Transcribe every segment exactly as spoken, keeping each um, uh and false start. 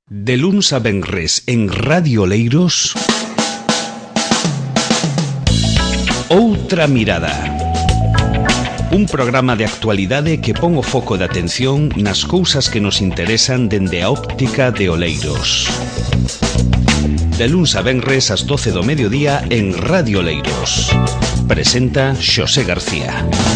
De luns a venres en Radio Oleiros, Outra Mirada. Un programa de actualidade que pon o foco de atención nas cousas que nos interesan dende a óptica de Oleiros. De luns a venres ás doce do mediodía en Radio Oleiros. Presenta Xosé García.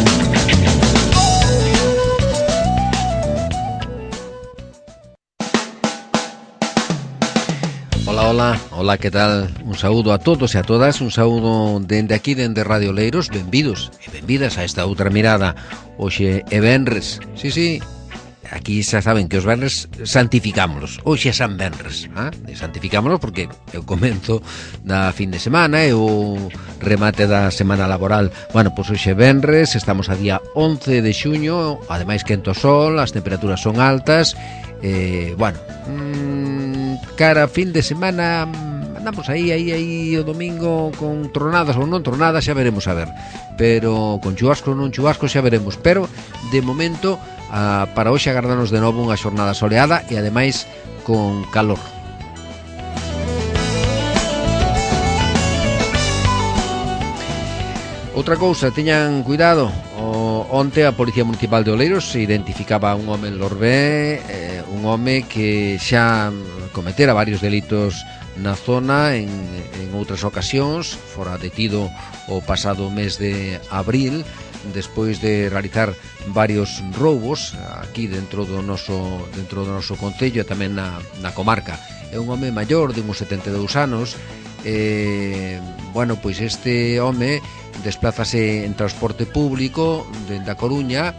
Hola, hola, hola, que tal? Un saúdo a todos e a todas, un saúdo dende aquí, dende Radio Oleiros. Benvidos e benvidas a esta outra mirada. Hoxe é venres, sí, sí, aquí xa saben que os venres santificámonos. Hoxe é San Venres, ¿ah? Santificámonos porque é o comenzo da fin de semana, é o remate da semana laboral. Bueno, pois hoxe é venres, estamos a día once de xuño, ademais quento sol, as temperaturas son altas, eh, bueno, mmm, cara fin de semana andamos aí, aí, aí o domingo con tronadas ou non tronadas, xa veremos a ver, pero con chubasco ou non chubasco xa veremos, pero de momento ah, para hoxe agardarnos de novo unha xornada soleada e ademais con calor. Outra cousa, teñan cuidado, o, onte a Policía Municipal de Oleiros se identificaba un home en Lorbé, eh, un home que xa cometera varios delitos na zona en, en outras ocasións, fora detido o pasado mes de abril, despois de realizar varios roubos aquí dentro do noso dentro do noso concello e tamén na, na comarca. É un home maior de uns setenta e dous anos. Eh, bueno, pois este home desplázase en transporte público dende a Coruña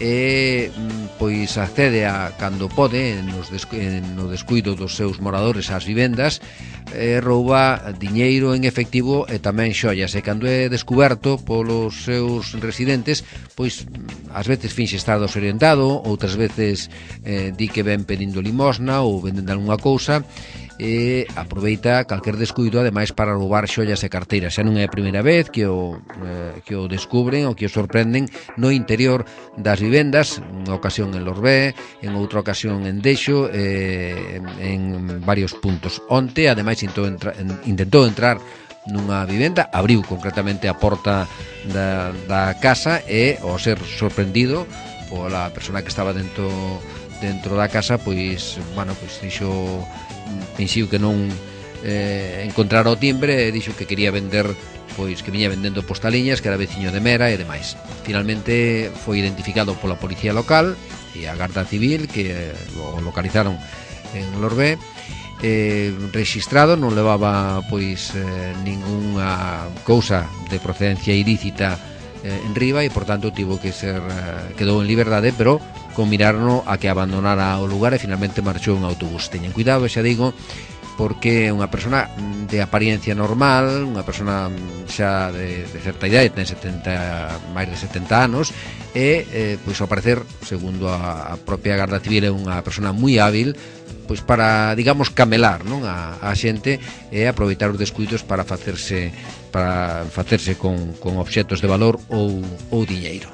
e pois accede a cando pode nos descu- no descuido dos seus moradores ás vivendas, e rouba diñeiro en efectivo e tamén xoias, e cando é descuberto polos seus residentes, pois ás veces finxe estar desorientado, outras veces eh, di que ven pedindo limosna ou vendendo algunha cousa, e aproveita calquer descuido ademais para roubar xoias e carteiras. Xa non é a primeira vez que o, eh, que o descubren ou que o sorprenden no interior das vivendas, unha ocasión en Lorbé, en outra ocasión en Deixo, eh, en varios puntos. Onte ademais intentou, entra, intentou entrar nunha vivenda, abriu concretamente a porta da, da casa e ao ser sorprendido pola persona que estaba dentro dentro da casa, pois, bueno, pois dixo pensiu que non eh, encontrara o timbre e dixo que quería vender, pois que viña vendendo postaliñas, que era veciño de Mera e demais. Finalmente foi identificado pola policía local e a Garda Civil, que eh, o localizaron en Lorbé, eh, rexistrado, non levaba pois eh, ningunha cousa de procedencia ilícita eh, en riba e por tanto tivo que ser eh, quedou en liberdade, pero con mirarno a que abandonara o lugar e finalmente marchou en autobús. Teñen cuidado, xa digo, porque é unha persona de apariencia normal, unha persona xa de, de certa idade, ten setenta, máis de setenta anos, e, eh, pois ao parecer, segundo a, a propia Garda Civil, é unha persona moi hábil, pois para, digamos, camelar, non, a, a xente e aproveitar os descuidos para facerse para facerse con, con obxetos de valor ou, ou diñeiro.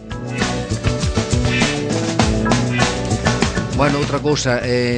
Bueno, outra cousa, eh,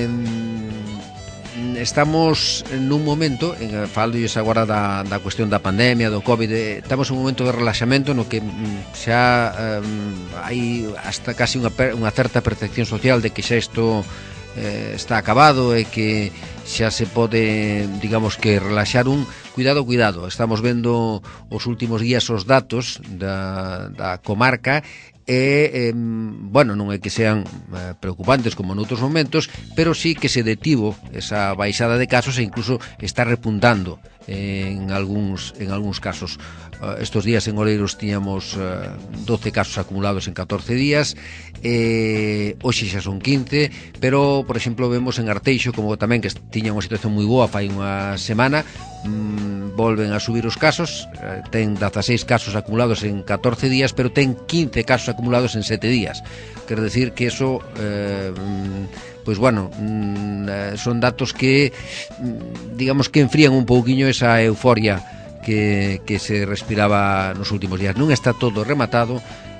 estamos nun momento, en, falolles agora da, da cuestión da pandemia, do COVID, eh, estamos en un momento de relaxamento no que xa eh, hai hasta casi unha, unha certa percepción social de que xa isto eh, está acabado e que xa se pode, digamos que relaxar un. Cuidado, cuidado, estamos vendo os últimos días os datos da, da comarca e, eh, bueno, non é que sean eh, preocupantes como noutros momentos, pero sí que se detivo esa baixada de casos e incluso está repuntando en algúns, en algúns casos. Uh, estos días en Oleiros tiñamos uh, doce casos acumulados en catorce días, eh, hoxe xa son quince, pero, por exemplo, vemos en Arteixo como tamén que tiña unha situación moi boa fai unha semana, mmm, volven a subir os casos, uh, ten dezaseis casos acumulados en catorce días, pero ten quince casos acumulados en sete días. Quer decir que eso, eh, pois bueno, mmm, son datos que, digamos que enfrían un pouquiño esa euforia que, que se respiraba nos últimos días. Non está todo rematado,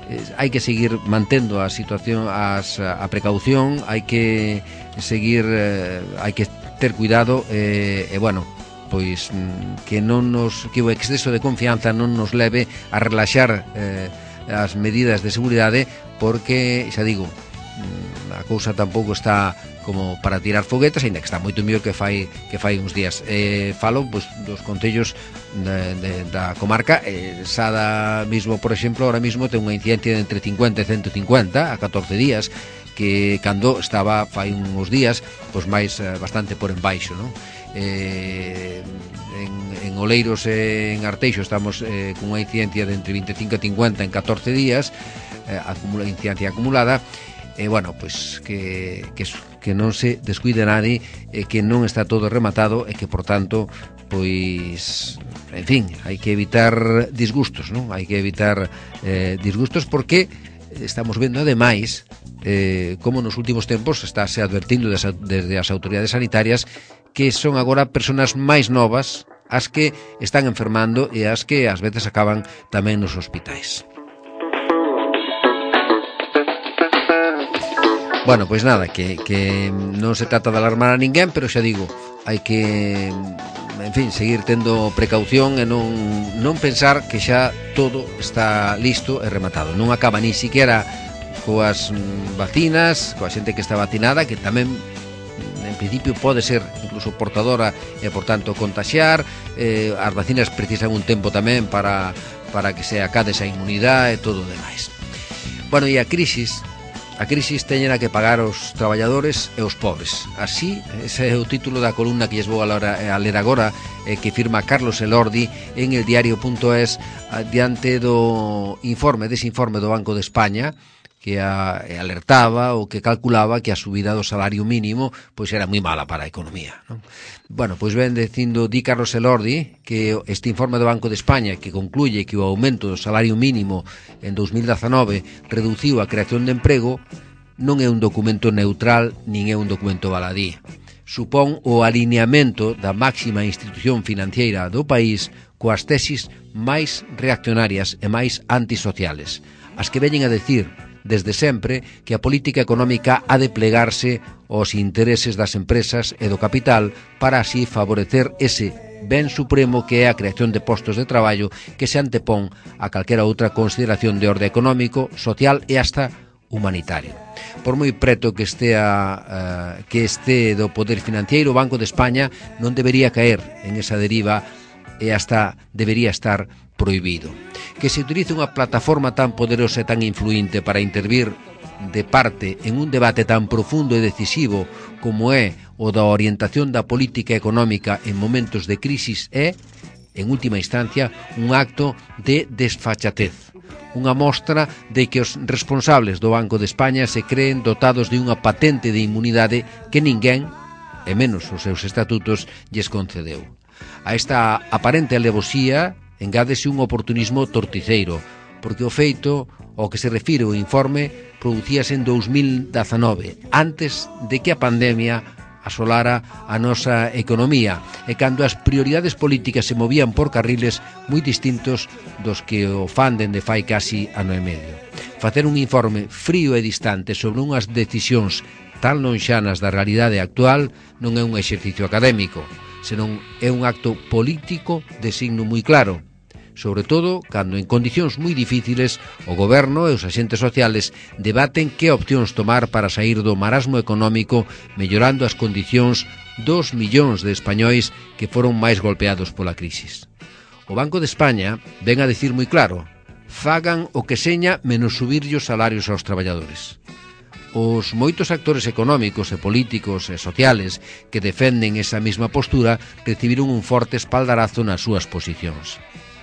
eh, hai que seguir mantendo a situación, as, a precaución, hai que seguir, eh, hai que ter cuidado, e, eh, eh, bueno, pois que non nos, que o exceso de confianza non nos leve a relaxar eh, as medidas de seguridade, porque, xa digo, a cousa tampouco está como para tirar foguetas, ainda que está moito mellor que fai que fai uns días. Eh, falo pois, dos concellos de, de, da comarca. eh, Sada mismo, por exemplo, ahora mismo ten unha incidencia de entre cincuenta e ciento cincuenta a catorce días, que cando estaba fai uns días pois máis eh, bastante por embaixo, non? Eh, en, en Oleiros e en Arteixo estamos eh, con unha incidencia de entre veinticinco e cincuenta en catorce días, eh, acumula, incidencia acumulada. E, eh, bueno, pois que, que, que non se descuide nadie, eh, que non está todo rematado e que, por tanto, pois, en fin, hai que evitar disgustos, non? Hai que evitar eh, disgustos, porque estamos vendo, ademais, eh, como nos últimos tempos estáse advertindo des, desde as autoridades sanitarias que son agora persoas máis novas as que están enfermando e as que ás veces acaban tamén nos hospitais. Bueno, pois nada, que, que non se trata de alarmar a ninguén, pero xa digo, hai que, en fin, seguir tendo precaución e non, non pensar que xa todo está listo e rematado. Non acaba ni siquiera coas vacinas, coa xente que está vacinada, que tamén en principio pode ser incluso portadora e, por tanto, contaxiar. Eh, as vacinas precisan un tempo tamén para, para que se acade esa inmunidade e todo o demais. Bueno, e a crisis... A crisis teñena que pagar os traballadores e os pobres. Así, ese é o título da columna que lles vou a ler agora, eh, que firma Carlos Elordi en el diario punto es, diante do informe, dese informe do Banco de España, que a, alertaba ou que calculaba que a subida do salario mínimo pois era moi mala para a economía, non? Bueno, pois ven dicindo, di Carlos Elordi, que este informe do Banco de España, que concluye que o aumento do salario mínimo en dos mil dezanove reduciu a creación de emprego, non é un documento neutral nin é un documento baladí. Supón o alineamento da máxima institución financiera do país coas tesis máis reaccionarias e máis antisociales, as que veñen a decir desde sempre que a política económica ha de plegarse aos intereses das empresas e do capital para así favorecer ese ben supremo que é a creación de postos de traballo que se antepón a calquera outra consideración de orde económico, social e hasta humanitario. Por moi preto que estea uh, que este do poder financiero, o Banco de España non debería caer en esa deriva e hasta debería estar prohibido. Que se utilice unha plataforma tan poderosa e tan influinte para intervir de parte en un debate tan profundo e decisivo como é o da orientación da política económica en momentos de crisis é, en última instancia, un acto de desfachatez. Unha mostra de que os responsables do Banco de España se creen dotados de unha patente de inmunidade que ninguén, e menos os seus estatutos, lles concedeu. A esta aparente alevosía engádese un oportunismo torticeiro, porque o feito ao que se refire o informe producíase en dos mil dezanove, antes de que a pandemia asolara a nosa economía e cando as prioridades políticas se movían por carriles moi distintos dos que o fan dende fai casi ano e medio. Facer un informe frío e distante sobre unhas decisións tan lonxanas da realidade actual non é un exercicio académico, senón é un acto político de signo moi claro, sobre todo cando en condicións moi difíciles o goberno e os axentes sociales debaten que opcións tomar para sair do marasmo económico, mellorando as condicións dos millóns de españois que foron máis golpeados pola crisis. O Banco de España ven a decir moi claro: fagan o que seña menos subirlle os salarios aos traballadores. Os moitos actores económicos e políticos e sociales que defenden esa mesma postura recibiron un forte espaldarazo nas súas posicións.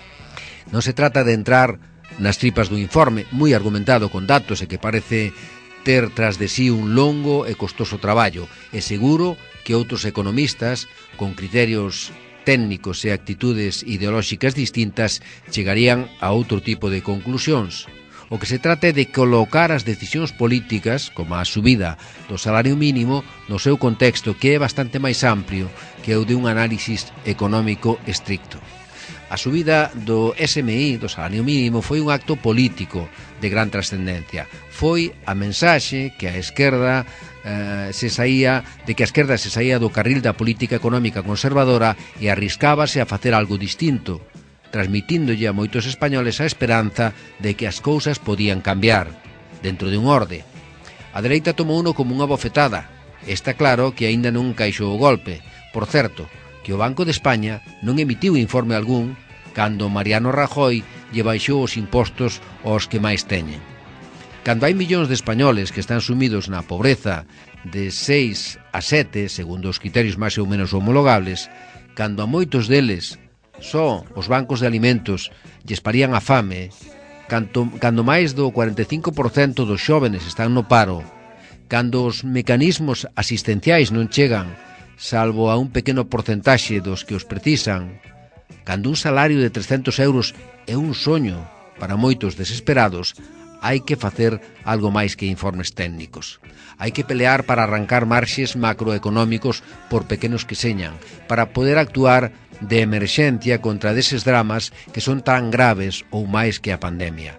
Non se trata de entrar nas tripas do informe, moi argumentado con datos e que parece ter tras de sí un longo e costoso traballo, e seguro que outros economistas, con criterios técnicos e actitudes ideolóxicas distintas, chegarían a outro tipo de conclusións. O que se trata é de colocar as decisións políticas, como a subida do salario mínimo, no seu contexto, que é bastante máis amplio que o de un análisis económico estricto. A subida do S M I, do salario mínimo, foi un acto político de gran trascendencia. Foi a mensaxe que a esquerda eh, se saía, de que a esquerda se saía do carril da política económica conservadora e arriscábase a facer algo distinto, transmitíndolle a moitos españoles a esperanza de que as cousas podían cambiar, dentro de un orde. A dereita tomou uno como unha bofetada. Está claro que aínda non caixou o golpe. Por certo, que o Banco de España non emitiu informe algún cando Mariano Rajoy lle baixou os impostos aos que máis teñen. Cando hai millóns de españoles que están sumidos na pobreza de seis a sete, segundo os criterios máis ou menos homologables, cando a moitos deles só os bancos de alimentos lles parían a fame, cando, cando máis do cuarenta e cinco por cento dos xóvenes están no paro, cando os mecanismos asistenciais non chegan salvo a un pequeno porcentaxe dos que os precisan, cando un salario de trescentos euros é un soño para moitos desesperados, hai que facer algo máis que informes técnicos. Hai que pelear para arrancar marxes macroeconómicos por pequenos que señan, para poder actuar de emerxencia contra deses dramas que son tan graves ou máis que a pandemia.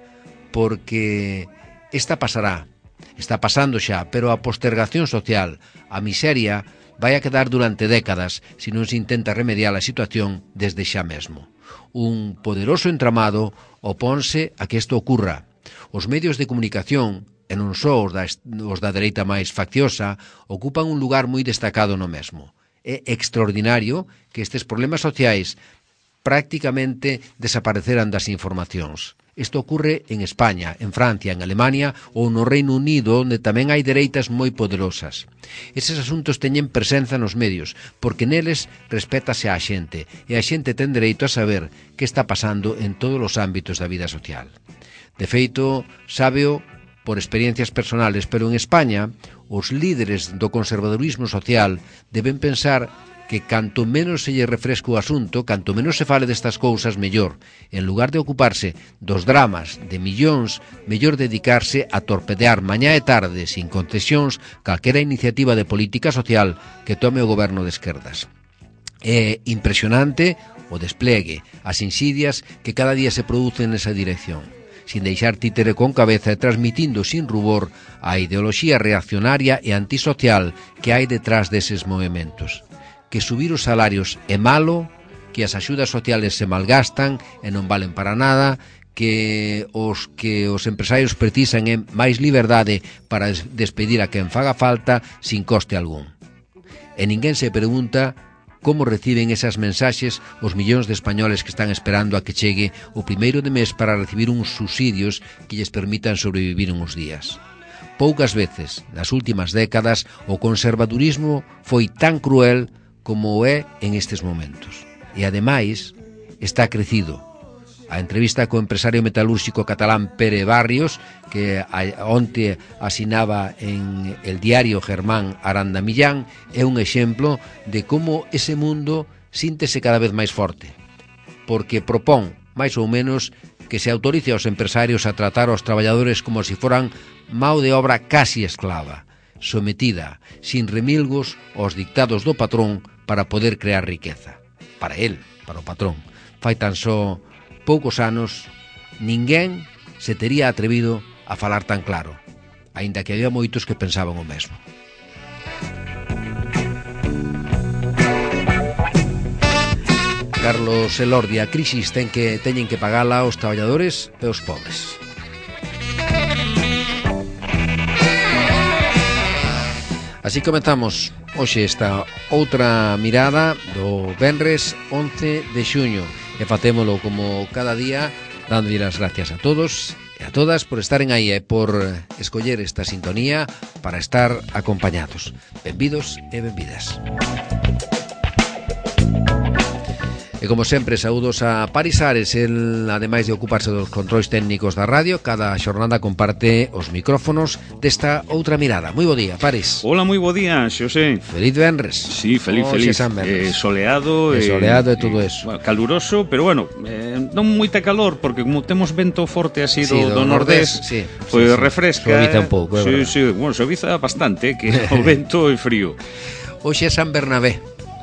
Porque esta pasará, está pasando xa, pero a postergación social, a miseria, vai a quedar durante décadas se non se intenta remediar a situación desde xa mesmo. Un poderoso entramado oponse a que isto ocurra. Os medios de comunicación, e non só os da, os da dereita máis facciosa, ocupan un lugar moi destacado no mesmo. É extraordinario que estes problemas sociais prácticamente desapareceran das informacións. Isto ocurre en España, en Francia, en Alemania ou no Reino Unido, onde tamén hai dereitas moi poderosas. Eses asuntos teñen presenza nos medios, porque neles respétase a xente, e a xente ten dereito a saber que está pasando en todos os ámbitos da vida social. De feito, sábeo por experiencias personales, pero en España, os líderes do conservadurismo social deben pensar que canto menos se lle refresca o asunto, canto menos se fale destas cousas, mellor. En lugar de ocuparse dos dramas de millóns, mellor dedicarse a torpedear mañá e tarde, sin concesións, calquera iniciativa de política social que tome o goberno de esquerdas. É impresionante o desplegue, as insidias que cada día se producen nesa dirección, sin deixar títere con cabeza e transmitindo sin rubor a ideoloxía reaccionaria e antisocial que hai detrás deses movementos. Que subir os salarios é malo, que as axudas sociales se malgastan e non valen para nada, que os que os empresarios precisan é máis liberdade para despedir a quen faga falta sin coste algún. E ninguén se pregunta como reciben esas mensaxes os millóns de españoles que están esperando a que chegue o primeiro de mes para recibir uns subsidios que lles permitan sobrevivir uns días. Poucas veces, nas últimas décadas, o conservadurismo foi tan cruel como o é en estes momentos. E, ademais, está crecido. A entrevista co empresario metalúrxico catalán Pere Barrios, que onte asinaba en el diario Germán Aranda Millán, é un exemplo de como ese mundo síntese cada vez máis forte, porque propón, máis ou menos, que se autorice aos empresarios a tratar aos traballadores como se foran mao de obra casi esclava, sometida, sin remilgos, aos dictados do patrón para poder crear riqueza. Para él, para o patrón. Fai tan só poucos anos, ninguén se tería atrevido a falar tan claro, aínda que había moitos que pensaban o mesmo. Carlos Elordi, a crisis ten que teñen que pagala os traballadores e os pobres. Así comenzamos hoxe esta outra mirada do venres once de xuño e facémolo como cada día dándolle as gracias a todos e a todas por estaren aí e por escoller esta sintonía para estar acompañados. Benvidos e benvidas. E como sempre, saúdos a Paris Ares. El, ademais de ocuparse dos controis técnicos da radio, cada xornada comparte os micrófonos desta outra mirada. Moi bo día, Paris. Hola, moi bo día, Xosé. Feliz venres. Sí, feliz, oh, feliz. Eh, soleado. E soleado e todo eso. Bueno, caluroso, pero bueno, eh, non moita calor, porque como temos vento forte así do, sí, do, do nordés, nordés, sí, pues sí, refresca. Suaviza un pouco, é sí, verdad. sí, bueno, suaviza bastante, que o vento é frío. Hoxe é San Bernabé.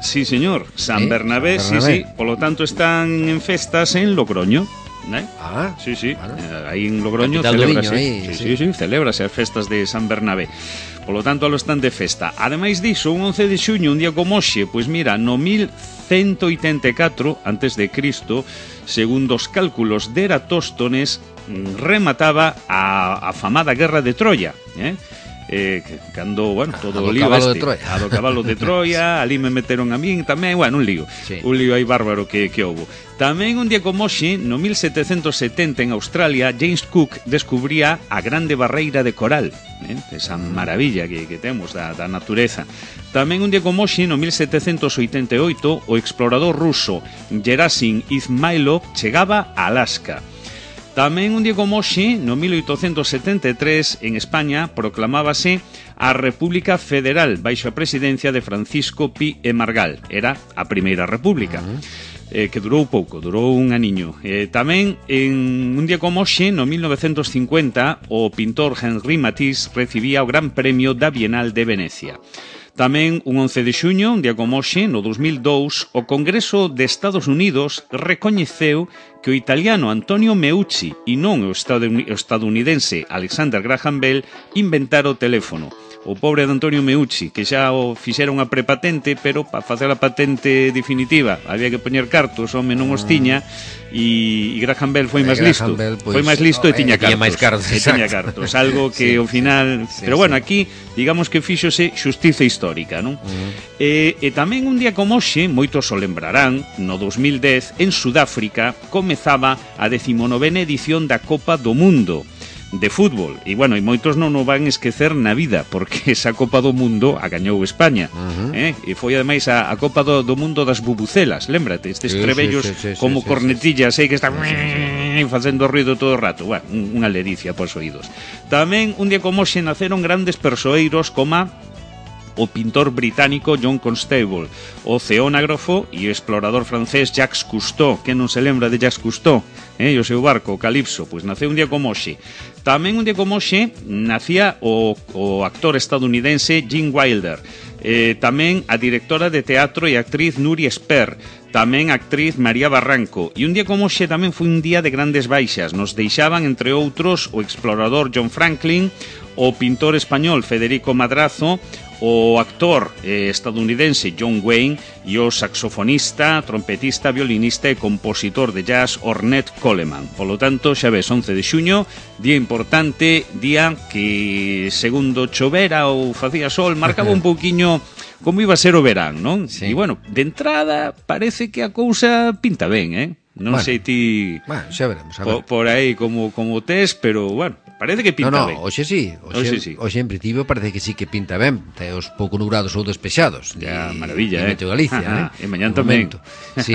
Sí, señor, San ¿Eh? Bernabé, San sí, Bernabé. sí. Por lo tanto, están en festas en Logroño. ¿Eh? Ah, Sí, sí, claro. eh, aí en Logroño Capital do celébrase, viño, aí, sí, sí. sí, sí, celébrase as festas de San Bernabé. Por lo tanto, alo están de festa. Ademais diso, un once de xuño, un día como hoxe, pois mira, no mil cento oitenta e catro antes de Cristo, segundo os cálculos de Eratóstones, remataba a afamada Guerra de Troya, eh? Eh, que, cando, bueno, todo A do o lío cabalo este, de Troia. a do cabalo de Troia, ali me meteron a min tamén, bueno, un lío, Sí. un lío aí bárbaro que, que houbo. Tamén un día como hoxe, no mil setecentos setenta en Australia, James Cook descubría a grande barreira de coral, eh? esa maravilla que, que temos da, da natureza. Tamén un día como hoxe, no mil setecentos oitenta e oito, o explorador ruso Gerasim Izmailov chegaba a Alaska. Tamén un día como hoxe, no mil oitocentos setenta e tres, en España, proclamábase a República Federal baixo a presidencia de Francisco Pi e Margall. Era a Primeira República. Uh-huh. eh, que durou pouco, durou un aniño. Eh, tamén, en un día como hoxe, no mil novecentos cincuenta, o pintor Henri Matisse recibía o Gran Premio da Bienal de Venecia. Tamén un once de xuño, un día como hoxe, no dos mil dous, o Congreso de Estados Unidos recoñeceu que o italiano Antonio Meucci e non o estadounidense Alexander Graham Bell inventara o teléfono. O pobre de Antonio Meucci, que xa o fixera unha prepatente, pero para facer a patente definitiva había que poñer cartos, home non os tiña, e, e Graham Bell foi máis listo. Bell, Foi máis listo e tiña cartos. máis cartos, e tiña cartos, algo que sí, ao final, sí, pero sí, bueno, sí. aquí digamos que fíxose xustiza histórica, non? Uh-huh. E, e tamén un día como hoxe, moitos o lembrarán, no dos mil dez, en Sudáfrica, comezaba a decimonovena edición da Copa do Mundo de fútbol. E, bueno, e moitos non o van esquecer na vida, porque esa Copa do Mundo a gañou España. Uh-huh. eh? E foi, ademais, a, a Copa do, do Mundo das bubucelas, lembrate, estes sí, trebellos sí, sí, sí, como sí, cornetillas, sí, sí. eh, que están sí, sí, sí. facendo ruido todo o rato. Bueno, unha ledicia pos oídos. Tamén, un día como hoxe, naceron grandes persoeiros como o pintor británico John Constable, o oceanógrafo e o explorador francés Jacques Cousteau. Que non se lembra de Jacques Cousteau? Eh, e o seu barco, o Calypso, pois naceu un día como hoxe. Tamén un día como hoxe nacía o, o actor estadounidense Gene Wilder. Eh, tamén a directora de teatro e actriz Nuria Esper. Tamén a actriz María Barranco. E un día como hoxe tamén foi un día de grandes baixas. Nos deixaban, entre outros, o explorador John Franklin, o pintor español Federico Madrazo, o actor eh, estadounidense John Wayne e o saxofonista, trompetista, violinista e compositor de jazz Ornette Coleman. Por lo tanto, xa ves, once de xuño, día importante, día que segundo chovera ou facía sol, marcaba un pouquiño como iba a ser o verán, non? Sí. E, bueno, de entrada parece que a cousa pinta ben, eh? Non bueno, sei ti bueno, xa veremos, a ver. por, por aí como, como tes, pero, bueno, parece que pinta no, no, ben. hoxe sí, hoxe, Hoxe sí. hoxe en principio parece que sí que pinta ben. Te os pouco nubrados ou despexados. Ya, de, maravilla, de eh. Meteo Galicia, Ajá, eh. e mañán De tamén. momento. Sí.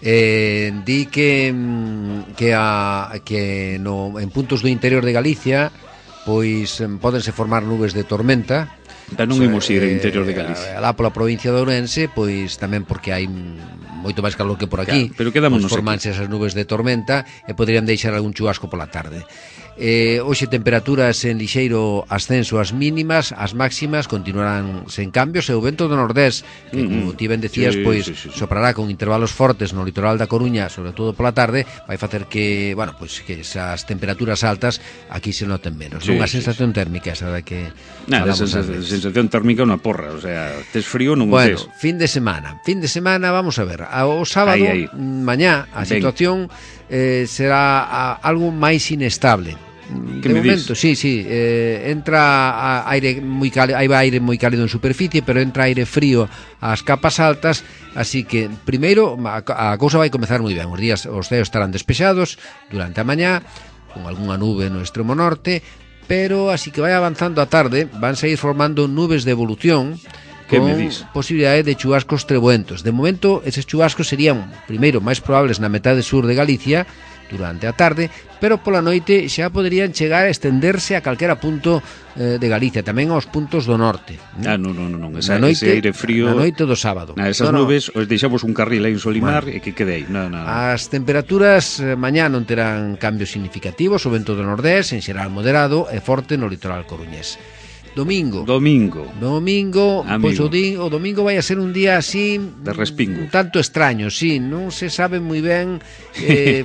eh, di que mm, que a que no en puntos do interior de Galicia pois em, pódense formar nubes de tormenta. Pero non imos ir ao interior de Galicia. Eh, alá pola provincia de Ourense, pois tamén porque hai moito máis calor que por aquí. Claro, pero quedámonos pois formanse esas nubes de tormenta e poderían deixar algún chubasco pola tarde. Eh, hoxe temperaturas en lixeiro ascenso ás mínimas, as máximas continuarán sen cambios e o vento do nordés, que como ti ben decías, sí, pois sí, sí, sí. soprará con intervalos fortes no litoral da Coruña, sobre todo pola tarde, vai facer que, bueno, pois que esas temperaturas altas aquí se noten menos. Sí, Unha sí, sensación térmica esa da que Nada, falamos esa ás veces. sensación térmica é unha porra, o sea, tes frío non o Bueno, tes. fin de semana. Fin de semana, vamos a ver. O sábado, Aí, aí. mañá, a Ben. situación eh, será a, algo máis inestable. Que De me momento, dis? sí, sí, eh, entra a aire moi cálido, hai aire moi cálido en superficie, pero entra aire frío ás capas altas, así que primeiro a, a cousa vai comezar moi ben. Os días os ceos estarán despexados durante a mañá, con algunha nube no extremo norte, pero así que vai avanzando a tarde, van a ir formando nubes de evolución Que con me dis? posibilidade de chubascos trebuentos. De momento, eses chubascos serían, primeiro, máis probables na metade sur de Galicia durante a tarde, pero pola noite xa poderían chegar a estenderse a calquera punto eh, de Galicia, tamén aos puntos do norte. Ah, non, non, non, esa, Na noite, ese aire frío. na noite do sábado. Na, esas No, no. nubes, os deixamos un carril aí en Solimar e que quede aí. No, no. As temperaturas eh, mañá non terán cambios significativos, o vento do nordés, en xeral moderado e forte no litoral coruñés. Domingo. Domingo. Domingo, Amigo. pois o, di, o domingo vai a ser un día así de respingo. Un tanto extraño, sí, non se sabe moi ben eh,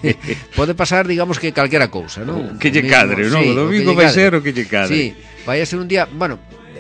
pode pasar, digamos que calquera cousa, non? Que lle cadre, non? O domingo vai ser o que lle cadre. Sí, vai a ser un día, bueno,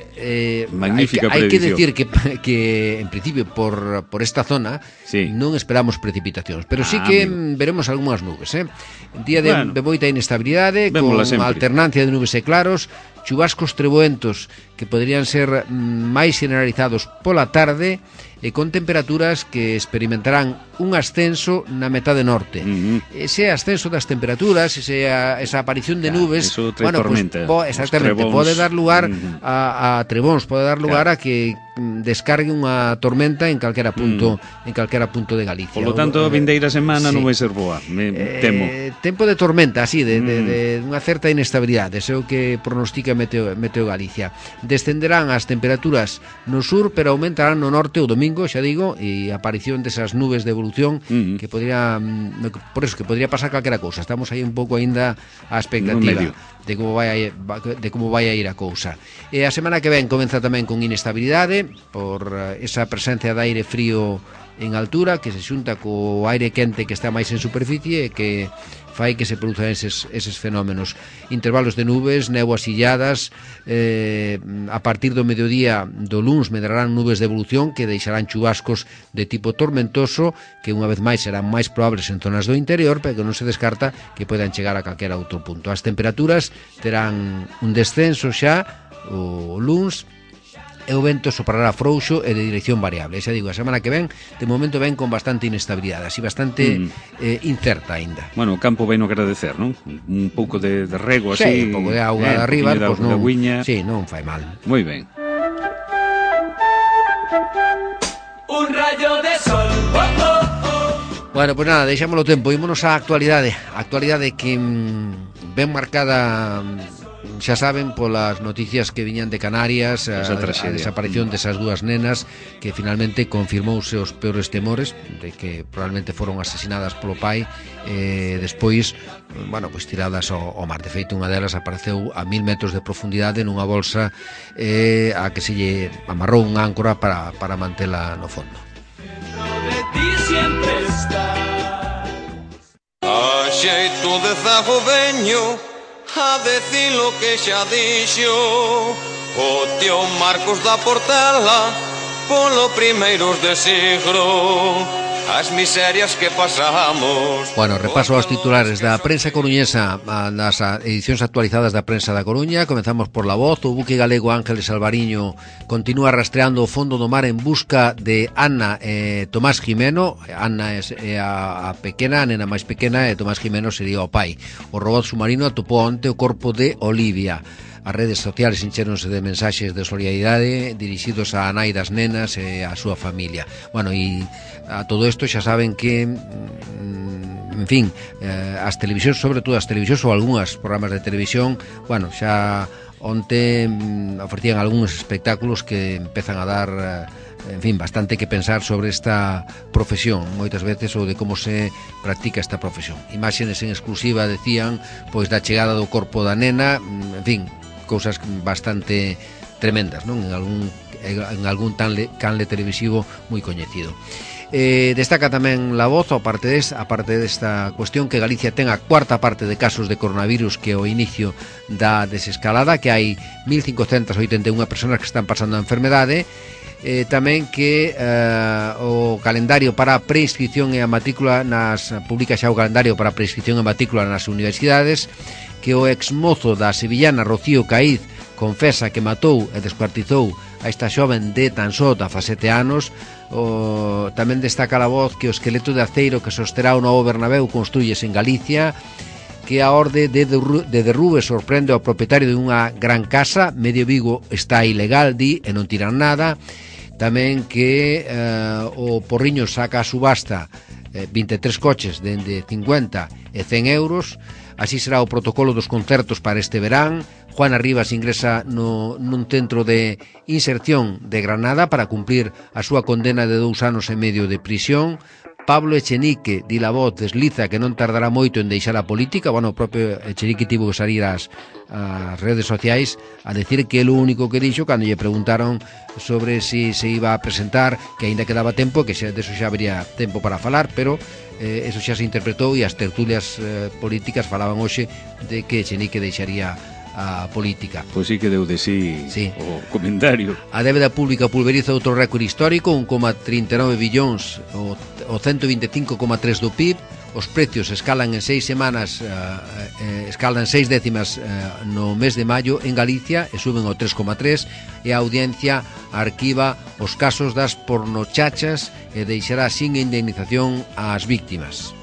Eh, magnífica hai que, hai que predicción. decir que, que en principio por, por esta zona sí. non esperamos precipitacións, pero sí ah, que amigo. veremos algunhas nubes, eh? Un día de, bueno, de moita inestabilidade, con sempre. alternancia de nubes e claros, chubascos treboentos que poderían ser mm, máis generalizados pola tarde, e con temperaturas que experimentarán un ascenso na metade norte. Uh -huh. Ese ascenso das temperaturas, ese, a, esa aparición de claro, nubes, bueno, pues, po, exactamente, pode dar lugar uh -huh. a, a trebóns, pode dar lugar claro. a que descargue unha tormenta en calquera punto, uh -huh. en calquera punto de Galicia. Por lo tanto, a vindeira semana sí. non vai ser boa, me eh, temo. Tempo de tormenta, así, de, uh -huh. de, de unha certa inestabilidade, ese é o que pronostica Meteo, Meteo Galicia. Descenderán as temperaturas no sur, pero aumentarán no norte o domingo, xa digo, e a aparición desas nubes de evolución uh -huh. que podría, por eso que podría pasar calquera cousa. Estamos aí un pouco aínda á expectativa de como vai a, de como vai a ir a cousa. E a semana que ven comeza tamén con inestabilidade por esa presencia de aire frío en altura que se xunta co aire quente que está máis en superficie e que fai que se produzan eses, eses fenómenos. Intervalos de nubes, néboas illadas, eh, a partir do mediodía do luns medrarán nubes de evolución que deixarán chubascos de tipo tormentoso que unha vez máis serán máis probables en zonas do interior, pero que non se descarta que podan chegar a calquera outro punto. As temperaturas terán un descenso xa o luns, e o vento soprará frouxo e de dirección variable. Xa digo, a semana que ven, de momento ven con bastante inestabilidade, así bastante mm. eh, incerta aínda. Bueno, o campo vai no agradecer, non? Un pouco de, de rego así. Sí, un pouco de auga eh, de arriba, pois pues non. Sí, non fai mal. Moi ben. Un rayo de sol. Oh, oh, oh. Bueno, pois pues nada, deixámoslo tempo, ímonos á actualidade, a actualidade que mm, ben marcada xa saben polas noticias que viñan de Canarias, a, a desaparición desas dúas nenas que finalmente confirmouse os peores temores de que probablemente foron asesinadas polo pai e eh, despois, bueno, pois tiradas ao, ao mar. De feito, unha delas apareceu a mil metros de profundidade nunha bolsa eh, a que se lle amarrou unha áncora para, para mantela no fondo. De ti siempre está. A xeito de zago veño a decir lo que xa dixo o tío Marcos da Portela polo primeiros de siglo as miserias que pasamos. Bueno, repaso aos titulares da prensa coruñesa nas edicións actualizadas da prensa da Coruña. Comenzamos por La Voz. O buque galego Ángeles Alvariño continúa rastreando o fondo do mar en busca de Ana e Tomás Jimeno. Ana é a, a pequena, a nena máis pequena, e Tomás Jimeno sería o pai. O robot submarino atopou onte o corpo de Olivia. As redes sociales encheronse de mensaxes de solidaridade dirixidos á nai das nenas e á súa familia. Bueno, e a todo isto xa saben que en fin, eh, as televisións, sobre todo as televisións ou algunhas programas de televisión, bueno, xa onte mm, ofrecían algúns espectáculos que empezan a dar eh, en fin, bastante que pensar sobre esta profesión, moitas veces, ou de como se practica esta profesión. Imaxenes en exclusiva decían pois da chegada do corpo da nena, en fin, cousas bastante tremendas, non? En algún en algún tanle, canle televisivo moi coñecido. Eh, destaca tamén La Voz, aparte desta, aparte desta cuestión, que Galicia ten a cuarta parte de casos de coronavirus que o inicio da desescalada, que hai mil cincocentas oitenta e unha persoas que están pasando a enfermedade. Eh, tamén que eh, o calendario para a preinscripción e a matrícula nas publica xa o calendario para a preinscripción e a matrícula nas universidades, que o exmozo da sevillana Rocío Caíz confesa que matou e descuartizou a esta xoven de tan só dezasete anos. O, tamén destaca La Voz que o esqueleto de aceiro que sosterá o novo Bernabéu construyes en Galicia, que a orde de, derru de derrube sorprende ao propietario dunha gran casa. Medio Vigo está ilegal, di, e non tiran nada. Tamén que eh, o Porriño saca a subasta eh, vinte e tres coches dende cincuenta e cen euros. Así será o protocolo dos concertos para este verán. Juana Rivas ingresa no, nun centro de inserción de Granada para cumplir a súa condena de dous anos e medio de prisión Pablo Echenique, di la voz, desliza que non tardará moito en deixar a política. Bueno, o propio Echenique tivo que salir ás, ás redes sociais a decir que é o único que dixo cando lle preguntaron sobre si se iba a presentar, que aínda quedaba tempo, que xa, de eso xa habría tempo para falar, pero eh, eso xa se interpretou e as tertulias eh, políticas falaban hoxe de que Echenique deixaría a política. Pois sí que deu de sí, sí. O comentario. A débeda pública pulveriza outro récord histórico, un coma trinta e nove billóns, o, o ciento vinte e cinco coma tres do P I B. Os precios escalan en seis semanas, eh, eh, escalan seis décimas eh, no mes de maio en Galicia e suben ao tres coma tres, e a audiencia arquiva os casos das pornochachas e deixará sin indemnización ás víctimas.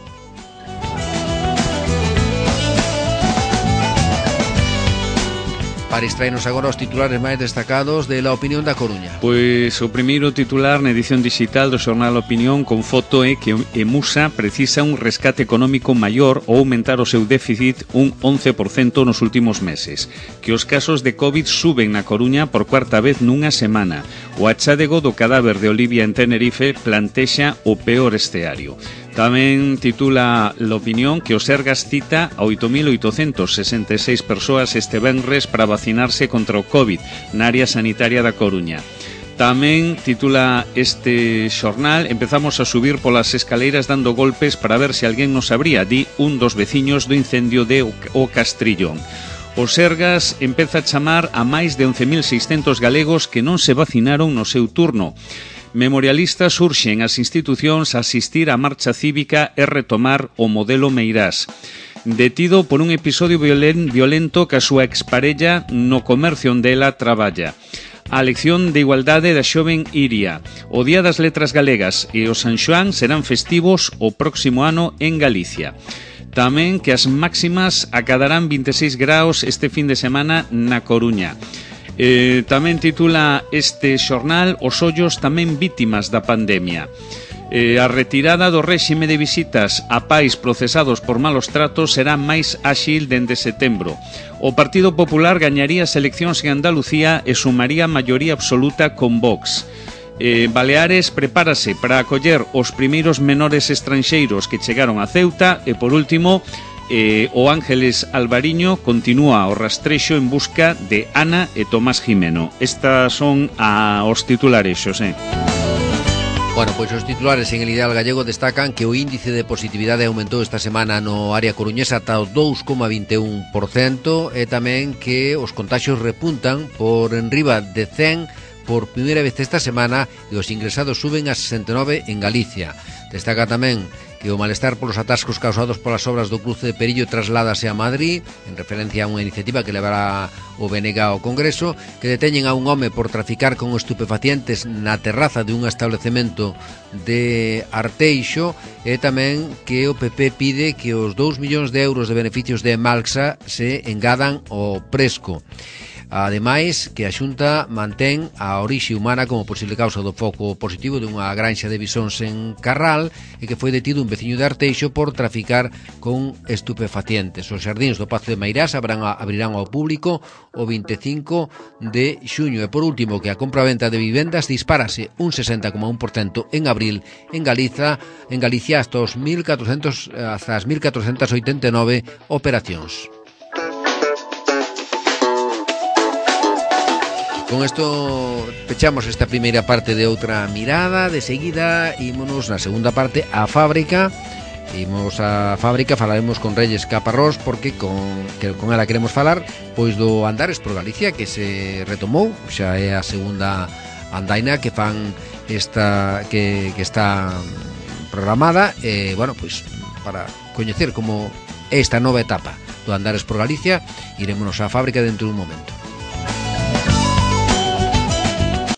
Para extraernos agora os titulares máis destacados de La Opinión da Coruña. Pois o primeiro titular na edición digital do xornal Opinión con foto é que Emusa precisa un rescate económico maior ou aumentar o seu déficit un once por cento nos últimos meses. Que os casos de COVID suben na Coruña por cuarta vez nunha semana. O achádego do cadáver de Olivia en Tenerife plantexa o peor esteario. Tamén titula La Opinión que o Sergas cita a oito mil oitocentos sesenta e seis persoas este venres para vacinarse contra o COVID na área sanitaria da Coruña. Tamén titula este xornal: empezamos a subir polas escaleiras dando golpes para ver se alguén nos abría, di un dos veciños do incendio de O Castrillón. O Sergas empeza a chamar a máis de once mil seiscentos galegos que non se vacinaron no seu turno. Memorialistas urxen as institucións a asistir á marcha cívica e retomar o modelo Meirás. Detido por un episodio violen, violento que a súa exparella no comercio onde ela traballa. A lección de igualdade da xoven Iria. O Día das Letras Galegas e o San Xoán serán festivos o próximo ano en Galicia. Tamén que as máximas acadarán vinte e seis graus este fin de semana na Coruña. Eh, tamén titula este xornal Os ollos tamén vítimas da pandemia. Eh, a retirada do réxime de visitas a pais procesados por malos tratos será máis áxil dende setembro. O Partido Popular gañaría as eleccións en Andalucía e sumaría maioría absoluta con Vox. Eh, Baleares prepárase para acoller os primeiros menores estranxeiros que chegaron a Ceuta e, por último, Eh, o Ángeles Alvariño continúa o rastrexo en busca de Ana e Tomás Jimeno. Estas son a, os titulares, Xosé. Bueno, pois os titulares en El Ideal Gallego destacan que o índice de positividade aumentou esta semana no área coruñesa ata o dous coma vinte e un por cento e tamén que os contaxios repuntan por enriba de cen por primeira vez esta semana e os ingresados suben a sesenta e nove en Galicia. Destaca tamén que o malestar polos atascos causados polas obras do cruce de Perillo trasládase a Madrid, en referencia a unha iniciativa que levará o B N G ao Congreso, que deteñen a un home por traficar con estupefacientes na terraza de un establecemento de Arteixo, e tamén que o P P pide que os dous millóns de euros de beneficios de Malxa se engadan ao Presco. Ademais, que a Xunta mantén a orixe humana como posible causa do foco positivo dunha granxa de bisóns en Carral e que foi detido un veciño de Arteixo por traficar con estupefacientes. Os xardíns do Pazo de Meirás abrirán, abrirán ao público o vinte e cinco de xuño. E por último, que a compra-venta de vivendas disparase un sesenta coma un por cento en abril en Galiza, en Galicia hasta os mil catrocentos, hasta as mil catrocentas oitenta e nove operacións. Con isto pechamos esta primeira parte de Outra Mirada. De seguida ímonos na segunda parte a Fábrica. Imos a Fábrica, falaremos con Reyes Caparrós, porque con, que con ela queremos falar pois do Andares por Galicia, que se retomou, xa é a segunda andaina que fan esta que, que está programada, e bueno, pois para coñecer como esta nova etapa do Andares por Galicia, irémonos á Fábrica dentro dun momento.